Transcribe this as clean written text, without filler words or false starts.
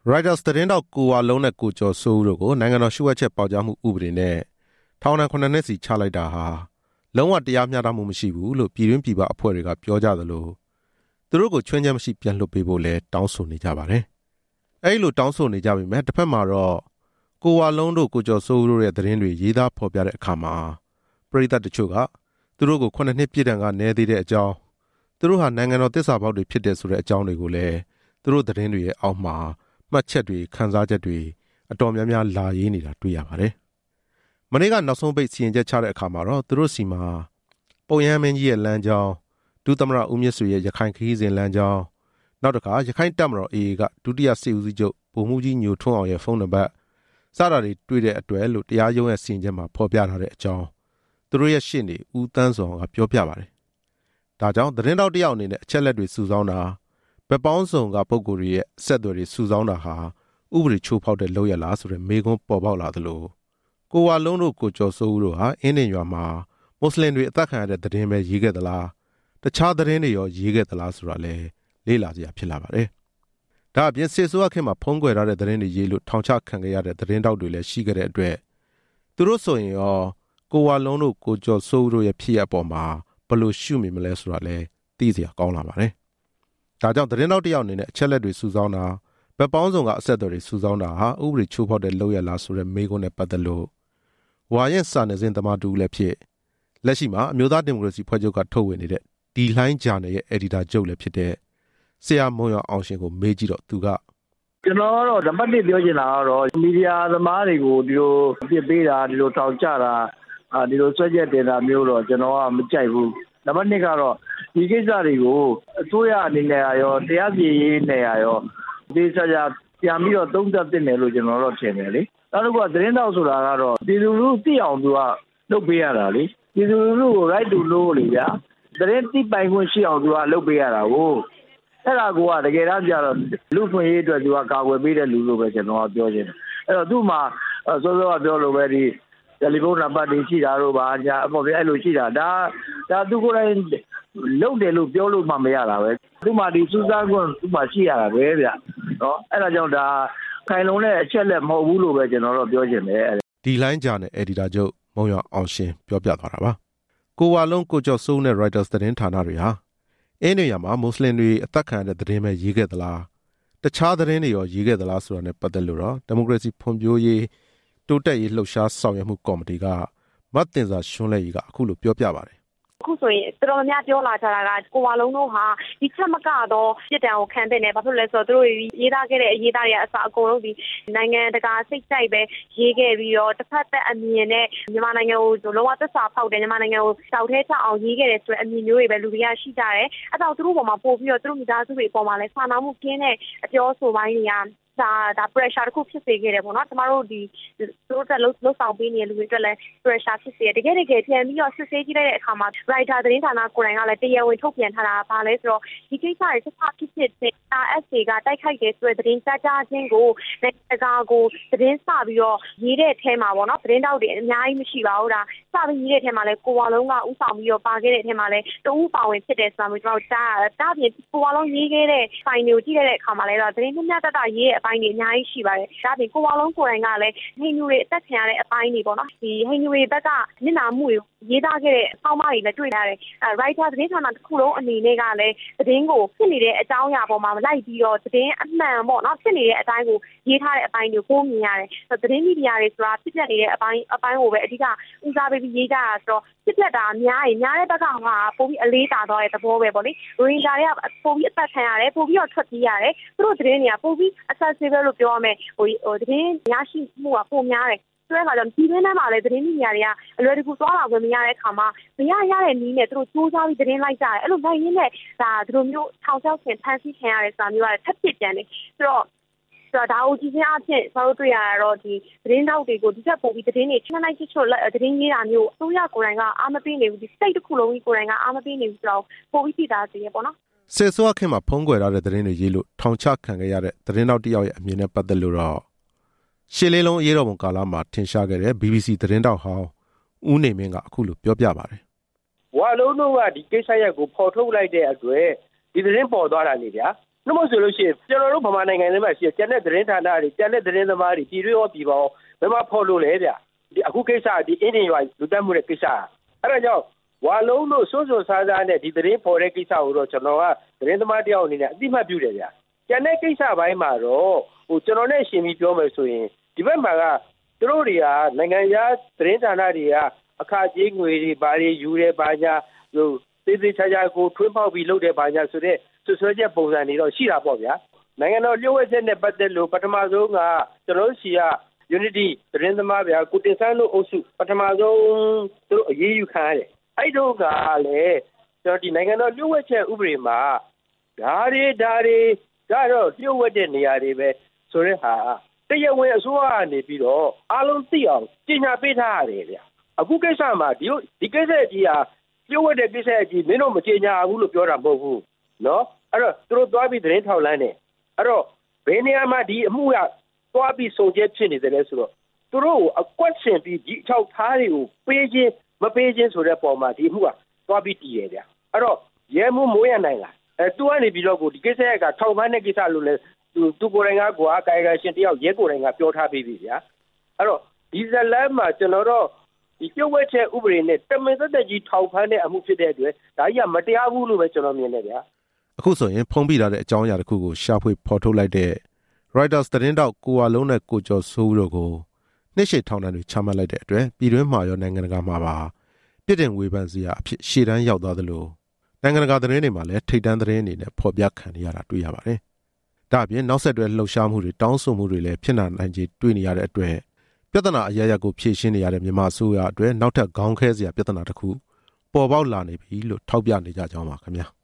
Reuters သတင်းတောက်ကိုဝါလုံးနဲ့ကိုကျော်စိုးဦးတို့ကိုနိုင်ငံတော်ရှုပ်ဝက်ချက်ပေါက်ကြားမှုဥပဒေနဲ့ထောင်ဒဏ်9 နှစ်စီချလိုက်တာဟာလုံးဝတရားမျှတမှုမရှိဘူးလို့ပြည်တွင်းပြည်ပအဖွဲ့တွေကပြောကြသလိုသူတို့ကိုချွင်းချက်မရှိပြန်လွှတ်ပေးဖို့လည်းတောင်းဆိုနေကြပါတယ်။အဲဒီလိုတောင်းဆိုနေကြပေမဲ့တစ်ဖက်မှာတော့ကိုဝါလုံးတို့ကိုကျော်စိုးဦးတို့ရဲ့သတင်းတွေရေးသားဖော်ပြတဲ့အခါမှာပရိသတ်တချို့ကသူတို့ကို9 နှစ်ပြည့်ဒဏ်ကနည်းသေးတဲ့အကြောင်းသူတို့ဟာနိုင်ငံတော်သစ္စာဖောက်တွေဖြစ်တဲ့ဆိုတဲ့အကြောင်းတွေကိုလည်းသူတို့သတင်းတွေရဲ့အောက်မှာမှတ်ချက်တွေခန်းစားချက်တွေအတော်များများလာရေးနေတာတွေ့ရပါတယ်။မနေ့ကနောက်ဆုံးပိတ်စီရင်ချက်ချတဲ့အခါမှာတော့သူတို့စီမှာပုံရမ်းမင်းကြီးရဲ့လမ်းကြောင်းဒုသမရဦးမြင့်ဆွေရဲ့ရခိုင်ခရီးစဉ်လမ်းကြောင်းနောက်တစ်ခါရခိုင်တပ်မတော် AA ကဒုတိယစစ်ဦးစီးချုပ်ဗိုလ်မှူးကြီးညိုထွန်းအောင်ရဲ့ဖုန်းနံပါတ်စတာတွေတွေ့တဲ့အတွက်လို့တရားရုံးရဲ့စီရင်ချက်မှာဖော်ပြထားတဲ့အကြောင်းသူတို့ရဲ့ရှေ့နေဦးတန်းစောကပြောပြပါတယ်။ဒါကြောင့်သတင်းတောက်တယောက်အနေနဲ့အချက်လက်တွေစုဆောင်းတာဘက်ပေါင်းစုံကပုဂ္ဂိုလ်တွေရဲ့အဆက်အသွယ်တွေစုဆောင်းတာဟာဥပဒေချိုးဖောက်တဲ့လုပ်ရလားဆိုတဲ့မေးခွန်းပေါ်ပေါက်လာသလိုကိုဝါလုံးတို့ကိုကျော်စိုးဦးတို့ဟာအင်းဒင်ရွာမှာမွတ်စလင်တွေအသက်ခံရတဲ့သတင်းပဲရေးခဲ့သလားတခြားသတင်းတွေရောရေးခဲ့သလားဆိုတာလည်းလေ့လာစရာဖြစ်လာပါတယ်။ဒါအပြင်စစ်ဆိုးအခင်းမှာဖုံးကွယ်ထားတဲ့သတင်းတွေရေးလို့ထောင်ချခံခဲ့ရတဲ့သတင်းတောက်တွေလည်းရှိခဲ့တဲ့အတွက်သူတို့ဆိုရင်ရောကိုဝါလုံးတို့ကိုကျော်စိုးဦးတို့ရဲ့ဖြစ်ရပ်ပေါ်မှာဘယ်လိုရှုမြင်မလဲဆိုတာလည်းသိစရာကောင်းလာပါတယ်။ဒါကြောင့်သတင်းတောက်တယောက်အနေနဲ့အချက်လက်တွေစုဆောင်းတာဘက်ပေါင်းစုံကအဆက်အသွယ်တွေစုဆောင်းတာဟာဥပဒေချိုးဖောက်တဲ့လုပ်ရလားဆိုတဲ့မေးခွန်းနဲ့ပတ်သက်လို့ဝါရင်စာနယ်ဇင်းသမားတူလည်းဖြစ်လက်ရှိမှာအမျိုးသားဒီမိုကရေစီဖွဲ့ချုပ်ကထုတ်ဝေနေတဲ့ဒီလှိုင်းဂျာနယ်ရဲ့အက်ဒီတာချုပ်လည်းဖြစ်တဲ့ဆရာမုံရအောင်ရှင်ကိုမေးကြည့်တော့သူကကျွန်တော်ကတော့ဓမ္မတစ်ပြောချင်တာကတော့မီဒီယာသမားတွေကိုဒီလိုပြစ်ပေးတာဒီလိုထောင်ချတာဒီလိုဆွဲချက်တင်တာမျိုးတော့ကျွန်တော်ကမကြိုက်ဘူးဓမ္မတစ်ကတော့ဒီကိစ္စတွေကိုအစိုးရအနေနဲ့ရောတရားစီရင်ရေးနဲ့ရောဒီစကြပြန်ပြီးတော့သုံးသပ်တင်တယ်လို့ကျွန်တော်တော့ထင်တယ်လေနောက်တစ်ခုကသတင်းတောက်ဆိုတာကတော့ပြည်သူလူထုသိအောင်သူကလုပ်ပေးရတာလေပြည်သူလူထုကို right to know လေဗျာသတင်းသိပိုင်ခွင့်ရှိအောင်သူကလုပ်ပေးရတာကိုအဲ့ဒါကတကယ်တမ်းကျတော့လူ့ဖွံ့ရေးအတွက်သူကကာကွယ်ပေးတဲ့လူလို့ပဲကျွန်တော်ကပြောချင်တယ်အဲ့တော့သူ့မှာစောစောကပြောလို့ပဲဒီတယ်လီဖုန်းနံပါတ်တွေရှိတာတော့ဘာညာအပေါ်ပြအဲ့လိုရှိတာဒါသူကိုယ်တိုင်လုပ်တယ်လို့ပြောလို့မှမရတာပဲသူ့မှာဒီစူးစမ်းခွင့်သူ့မှာရှိရတာပဲဗျနော်အဲ့ဒါကြောင့်ဒါခိုင်လုံတဲ့အချက်လက်မဟုတ်ဘူးလို့ပဲကျွန်တော်တို့ပြောချင်တယ်ဒီလိုင်းဂျာနယ်အက်ဒီတာချုပ်မုံရအောင်ရှင်ပြောပြသွားတာပါကိုဝါလုံးကိုကျော်စိုးနဲ့ Reuters သတင်းဌာနတွေဟာအင်းနေရမှာမွတ်စလင်တွေအသက်ခံရတဲ့သတင်းပဲရေးခဲ့သလားတခြားသတင်းတွေရောရေးခဲ့သလားဆိုတာနဲ့ပတ်သက်လို့တော့ဒီမိုကရေစီဖွံ့ဖြိုးရေးတိုးတက်ရေးလှုပ်ရှားဆောင်ရွက်မှုကော်မတီကမတ်တင်စာရွှန်းလဲကြီးကအခုလိုပြောပြပါတယ်အခုဆိုရင်တော်တော်များပြောလာကြတာကကိုဝါလုံးတို့ဟာဒီချက်မကတော့ပြစ်ဒဏ်ကိုခံတဲ့နေဘာဖြစ်လဲဆိုတော့သူတို့ရေးသားခဲ့တဲ့အရေးသားတွေအစအကုန်လုံးဒီနိုင်ငံတကာစိတ်ကြိုက်ပဲရေးခဲ့ပြီးတော့တစ်ဖက်သက်အမြင်နဲ့မြန်မာနိုင်ငံကိုလုံးဝသစ္စာဖောက်တယ်မြန်မာနိုင်ငံကိုတောက်ထဲချအောင်ရေးခဲ့တယ်ဆိုတဲ့အမြင်မျိုးတွေပဲလူတွေကရှိကြတယ်အဲ့တော့သူတို့ပေါ်မှာပို့ပြီးတော့သူတို့မိသားစုတွေပေါ်မှာလည်းစာနာမှုကင်းတဲ့အပြောဆိုပိုင်းတွေကဒါ pressure တခုဖြစ်စေခဲ့တယ်ပေါ့နော်ကျမတို့ဒီသူတို့တက်လှဆောင်ပေးနေတဲ့လူတွေအတွက်လည်း pressure ဖြစ်စေတယ်တကယ်ပြန်ပြီးတော့စစ်ဆေးကြည့်လိုက်တဲ့အခါမှာ writer သတင်းဌာနကိုယ်တိုင်ကလည်းတရားဝင်ထုတ်ပြန်ထားတာပါလဲဆိုတော့ဒီကိစ္စတွေတစ်ခါဖြစ်တဲ့ RSA ကတိုက်ခိုက်တယ်ဆိုတဲ့သတင်းကြားခြင်းကိုနိုင်ငံတကာကိုသတင်းစပြီးတော့ရေးတဲ့အထဲမှာပေါ့နော်သတင်းတောက်တွေအများကြီးမရှိပါဘူးဒါစပြီးရေးတဲ့အထဲမှာလည်းကိုဝါလုံးကဥဆောင်ပြီးတော့ပါခဲ့တဲ့အထဲမှာလည်းတဦးပါဝင်ဖြစ်တယ်ဆိုတာမျိုးကျွန်တော်ကြားတာပြင်ကိုဝါလုံးရေးခဲ့တဲ့ file ကိုကြည့်တဲ့အခါမှာလည်းတော့သတင်းမျှတတရေးတဲ့အပိုင်းတွေအများကြီးရှိပါတယ်ဒါပြင်ကိုဝါလုံးကိုယ်တိုင်ကလည်းဟိန္ဒူတွေအသက်ခံရတဲ့အပိုင်းတွေပေါ့နော်ဒီဟိန္ဒူတွေဘက်ကမျက်နှာမှုတွေရေးသားခဲ့တဲ့အပေါင်းအတွေလည်းတွေ့ရတယ်writer သတင်းဌာနတစ်ခုလုံးအနေနဲ့ကလည်းသတင်းကိုဖြစ်နေတဲ့အကြောင်းအရာပေါ်မှာလိုက်ပြီးတော့သတင်းအမှန်ပေါ့နော်ဖြစ်နေတဲ့အတိုင်းကိုရေးထားတဲ့အပိုင်းတွေကိုမြင်ရတယ်သတင်းမီဒီယာတွေဆိုတာဖြစ်ပျက်နေတဲ့အပိုင်းကိုပဲအဓိကဦးစားပေးပြီးရေးကြတာဆိုတော့ဖြစ်ပျက်တာများတဲ့ဘက်ကဟာပိုပြီးအလေးသာသွားတဲ့သဘောပဲပေါ့လေရိုဟင်ဂျာတွေကပိုပြီးအသက်ခံရတယ်ပိုပြီးတော့ထွက်ပြေးရတယ်သူတို့သတင်းတွေကပိုပြီး accessible လို့ပြောရမယ်သတင်းရရှိမှုကပိုများတယ်ဆိုတဲ့အခါကျတော့ဒီသတင်းထဲမှာလည်းသတင်းမီဒီယာတွေကအလွယ်တကူသွားလာခွင့်မရတဲ့အခါမှာမရတဲ့နည်းနဲ့သူတို့စူးစမ်းပြီးသတင်းလိုက်ကြတယ်အဲ့လိုနိုင်ရင်းနဲ့ဒါဒီလိုမျိုးထောင်ချောက်ဆင်ဖန်ဆီးခံရတယ်ဆိုတာမျိုးကထပ်ဖြစ်ပြန်တယ်ဆိုတော့ဒါကိုကြည့်ချင်းအဖြစ်ကျွန်တော်တို့တွေ့ရတော့ဒီသတင်းတောက်တွေကိုဒီချက်ပို့ပြီးသတင်းတွေချမ်းလိုက်ချွတ်သတင်းရေးတာမျိုးအစိုးရကိုယ်တိုင်ကအားမပေးနေဘူးဒီစိတ်တစ်ခုလုံးကြီးကိုယ်တိုင်ကအားမပေးနေဘူးဆိုတော့ပို့ပြီးသိတာစီရပေါ့နော်စစ်ဆိုးအခင်းမှာဖုံးကွယ်ထားတဲ့သတင်းတွေရေးလို့ထောင်ချခံခဲ့ရတဲ့သတင်းတောက်တယောက်ရဲ့အမြင်နဲ့ပတ်သက်လို့တော့ရှေ့လေးလုံးအရေးတော်ပုံကာလမှာထင်ရှားခဲ့တဲ့ BBC သတင်းတောက်ဟောင်းဦးနေမင်းကအခုလိုပြောပြပါတယ်ဝါလုံးတို့ကဒီကိစ္စရက်ကိုဖော်ထုတ်လိုက်တဲ့အတွက်ဒီသတင်းပေါ်သွားတာလေဗျာနှမဆိုလို့ရှိရင်ကျွန်တော်တို့ဗမာနိုင်ငံထဲမှာရှိတဲ့ကျန်တဲ့သတင်းဌာနတွေကျန်တဲ့သတင်းသမားတွေပြည်တွင်းရောပြည်ပရောဘယ်မှာဖော်လို့လဲဗျဒီအခုကိစ္စဒီအင်းတင်ရွာလူတက်မှုတဲ့ကိစ္စအဲ့ဒါကြောင့်ဝါလုံးတို့စိုးစိုးစားစားနဲ့ဒီသတင်းဖော်တဲ့ကိစ္စကိုတော့ကျွန်တော်ကသတင်းသမားတယောက်အနေနဲ့အသိမှတ်ပြုတယ်ဗျကျန်တဲ့ကိစ္စပိုင်းမှာတော့ကျွန်တော်နဲ့ရှင်းပြီးပြောမယ်ဆိုရင်ဒီဘက်မှာကသူတို့တွေကနိုင်ငံသတင်းဌာနတွေကအခကြေးငွေတွေဘာတွေယူတယ်ဘာညာသေးသေးချာချာကိုထွန်းပေါက်ပြီးလုပ်တယ်ဘာညာဆိုတဲ့ဆွဆွဲချက်ပုံစံတွေတော့ရှိတာပေါ့ဗျာနိုင်ငံတော်လျှို့ဝှက်ချက်နဲ့ပတ်သက်လို့ပထမဆုံးကကျွန်တော်စီက Unity သတင်းသမားဗျာကိုတင်ဆန်းတို့အုပ်စုပထမဆုံးသူတို့အရေးယူခံရတယ်အဲ့တို့ကလည်းကျွန်တော်ဒီနိုင်ငံတော်လျှို့ဝှက်ချက်ဥပဒေမှာဓာရီကတော့လျှို့ဝှက်တဲ့နေရာတွေပဲဆိုတဲ့ဟာတရားဝင်အစိုးရကနေပြီးတော့အားလုံးသိအောင်ကြေညာပေးထားရတယ်ဗျအခုကိစ္စမှာဒီကိစ္စကြီးဟာလျှို့ဝှက်တဲ့ကိစ္စကြီးမင်းတို့မကြေညာဘူးလို့ပြောတာမဟုတ်ဘူးနော်အဲ့တော့သူတို့သွားပြီးသတင်းထောက်လန်းတယ်အဲ့တော့ဘယ်နေရာမှာဒီအမှုကသွားပြီးစုံချက်ဖြစ်နေတယ်လဲဆိုတော့သူတို့ကိုအကွက်ဆင်ပြီးဒီအထောက်ထားတွေကိုပေးခြင်းမပေးခြင်းဆိုတဲ့ပုံမှာဒီအမှုကသွားပြီးတည်ရဗျအဲ့တော့ရဲမှုမိုးရနိုင်လားသူကနေပြီးတော့ဒီကိစ္စကထောက်ပံ့တဲ့ကိစ္စလို့လဲသူကိုယ်တိုင်ကကာယကရှင်တယောက်ရဲကိုယ်တိုင်ကပြောထားပြီးပြီဗျာအဲ့တော့ဒီဇလန်မှာကျွန်တော်တို့ဒီကျုပ်ဝဲချက်ဥပဒေနဲ့တမင်သက်သက်ကြီးထောက်ပံ့တဲ့အမှုဖြစ်တဲ့အတွက်ဒါကြီးကမတရားဘူးလို့ပဲကျွန်တော်မြင်တယ်ဗျာအခုဆိုရင်ဖုံးပြလာတဲ့အကြောင်းအရာတစ်ခုကိုရှာဖွေဖော်ထုတ်လိုက်တဲ့ Reuters သတင်းတောက်ကိုဝါလုံးနဲ့ကိုကျော်စိုးတို့ကိုနှစ်ရှည်ထောင်ဒဏ်တွေချမှတ်လိုက်တဲ့အတွက်ပြည်တွင်းမှာရောနိုင်ငံတကာမှာပါပြစ်တင်ဝေဖန်စရာအဖြစ်ရှေ့တန်းရောက်သွားသလိုနိုင်ငံတကာသတင်းတွေမှာလည်းထိပ်တန်းသတင်းအနေနဲ့ဖော်ပြခံရတာတွေ့ရပါတယ်။ဒါ့အပြင်နောက်ဆက်တွဲလှုပ်ရှားမှုတွေတောင်းဆိုမှုတွေလည်းဖြစ်နိုင်ခြေတွေ့နေရတဲ့အတွက်ပြဿနာအရရကိုဖြေရှင်းနေရတဲ့မြန်မာအစိုးရအတွက်နောက်ထပ်ခေါင်းခဲစရာပြဿနာတစ်ခုပေါ်ပေါက်လာနေပြီလို့ထောက်ပြနေကြကြောင်းပါခင်ဗျာ။